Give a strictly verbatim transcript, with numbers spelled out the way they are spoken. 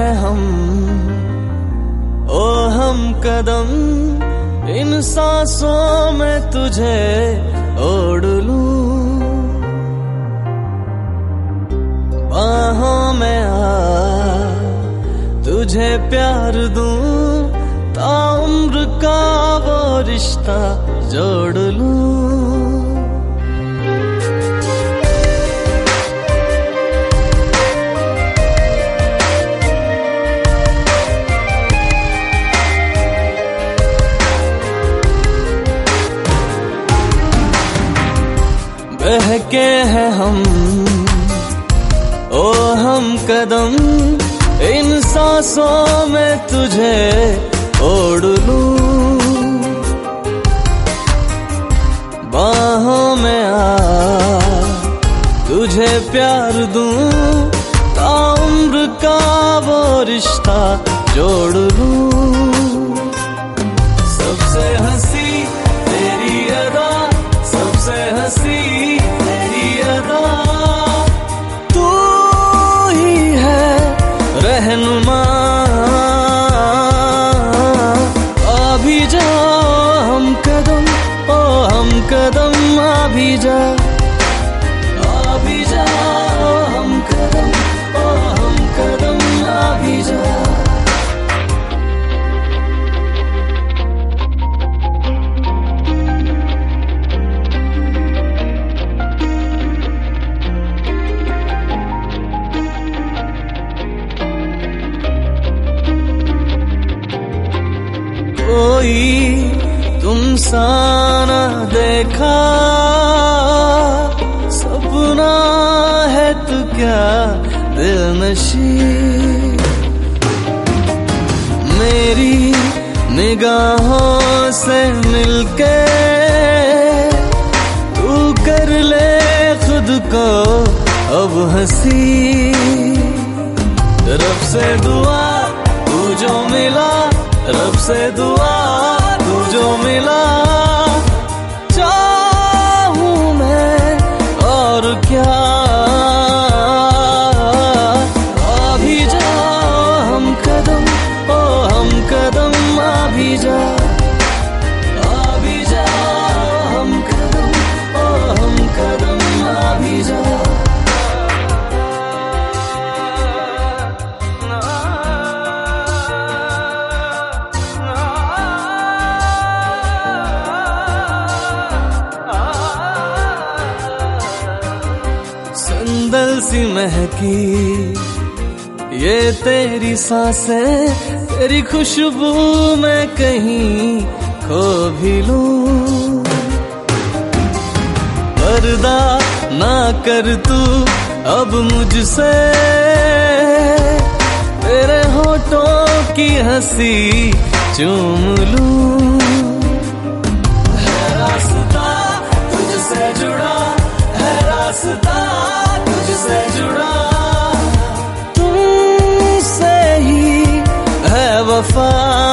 हैं हम, ओ हम कदम, इन सांसों में तुझे ओढ़ लूं, बाहों में आ तुझे प्यार दूं, ताउम्र का वो रिश्ता जोड़ लूं। बहके हैं हम, ओ हम कदम, इन सांसों में तुझे ओढ़ लूं, बाहों में आ तुझे प्यार दूं, ताउम्र का वो रिश्ता जोड़ लूं। सबसे हंसी तेरी अदा, सबसे हंसी तेरी अदा, तू ही है रहनुमा। आ भी जाओ हम कदम, ओ हम कदम, आ भी जा, आ भी जाओ हम कदम, ओ हम कदम, आ भी जा। कोई तुम सा न देखा सपना है तो क्या दिलनशी, मेरी निगाहों से मिलके तू कर ले खुद को अब हंसी। रब से दुआ तू जो मिला, रब से दुआ तू जो मिला, चाहूं मैं और क्या। आ भी जाओ हम कदम, ओ हम कदम, आ भी जा, आ भी जाओ हम कदम, ओ हम कदम, आ भी जा। संदल सी महकी ये तेरी सांसें, तेरी खुशबू मैं कहीं खो भी लूं। पर्दा ना कर तू अब मुझसे, तेरे होठों की हंसी चूम लूं। है रास्ता तुझसे जुड़ा, है रास्ता तुझसे जुड़ा, तुमसे ही है वफा।